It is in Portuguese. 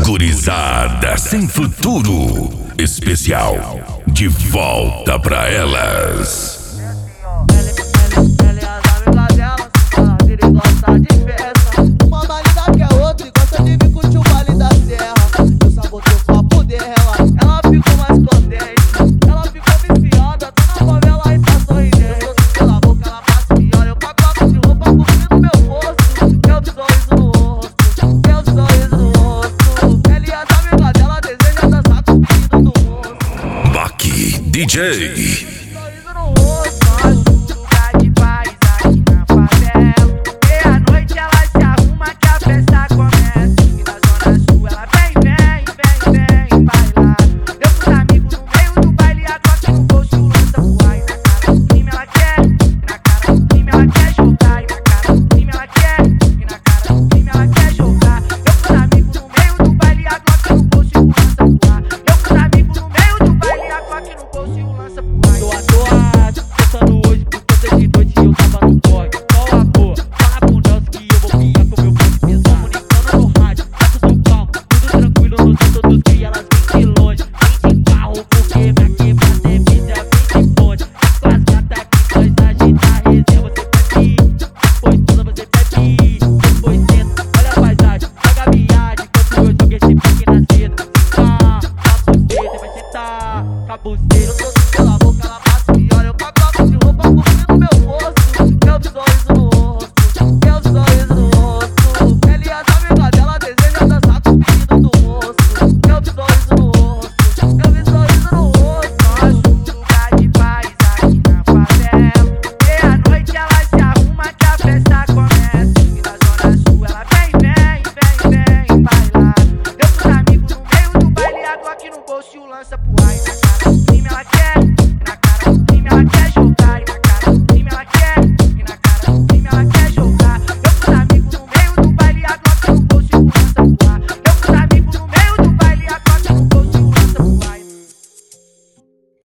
Gurizada sem futuro. Especial de volta pra elas. Ela é as amigas dela, fala que ele gosta de festa. Uma mais linda que a outra e gosta de vir curtir o baile da serra. Eu sabotei o papo dela, ela ficou mais contente. Ela ficou viciada, tá na favela e tá sorridente. Eu tô pela boca, ela passa pior. Eu com a placa de roupa cobrindo meu rosto. Meu sorriso no rosto, meu sorriso no rosto. Ela e as amigas dela desejam dançar com o menino no rosto. Baki DJ.